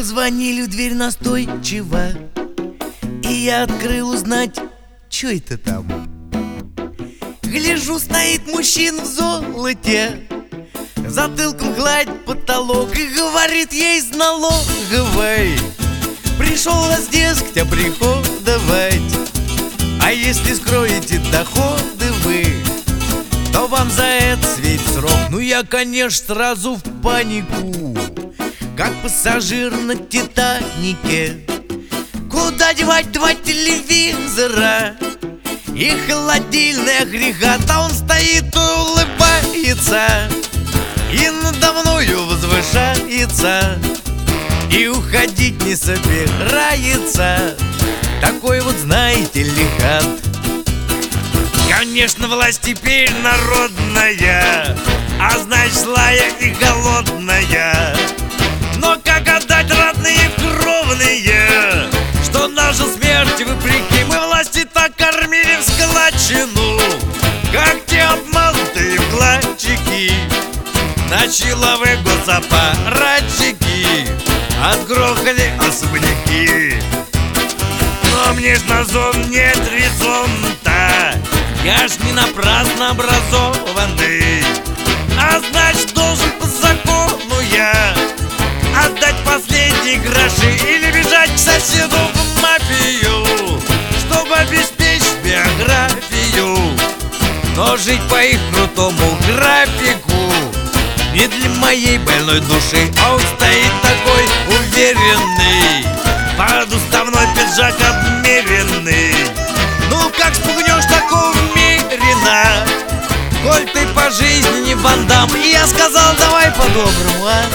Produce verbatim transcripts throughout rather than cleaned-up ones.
Позвонили в дверь настойчиво, и я открыл узнать, чё это там. Гляжу, стоит мужчина в золоте, затылком гладь потолок и говорит ей из налоговой: пришел вас, дескать, оприходовать, а если скроете доходы вы, то вам за это светит срок. Ну я, конечно, сразу в панику, как пассажир на Титанике. Куда девать два телевизора и холодильный агрегат? А он стоит и улыбается, и надо мною возвышается, и уходить не собирается. Такой вот, знаете ли, хат. Конечно, власть теперь народная, а значит злая и голодная. Но как отдать родные кровные, что нажил смерти вопреки? Мы власти так кормили в складчину, как те обманутые вкладчики. На Чиловы госаппаратчики отгрохали особняки. Но мне ж на зон нет резон-то, я ж не напрасно образованный, а значит должен по закону я отдать последние гроши или бежать к соседу в мафию, чтобы обеспечить биографию. Но жить по их крутому графику не для моей больной души. А он стоит такой уверенный, под уставной пиджак обмеренный. Ну как спугнешь такого мерина, коль ты по жизни не Ван Дамм? И я сказал: давай по-доброму, а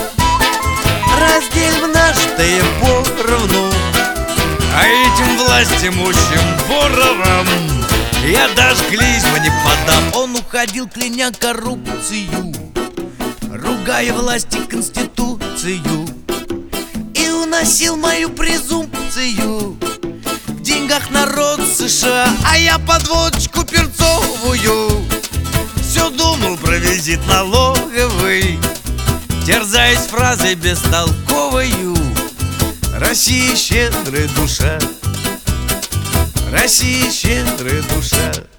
разделим нажитое поровну. А этим властимущим воровам я даже клизму не подам. Он уходил, кляня коррупцию, ругая власти конституцию, и уносил мою презумпцию в деньгах народ США. А я под водочку перцовую все думал про визит налоговый, терзаясь фразой бестолковою: Россия щедрая душа, Россия щедрая душа.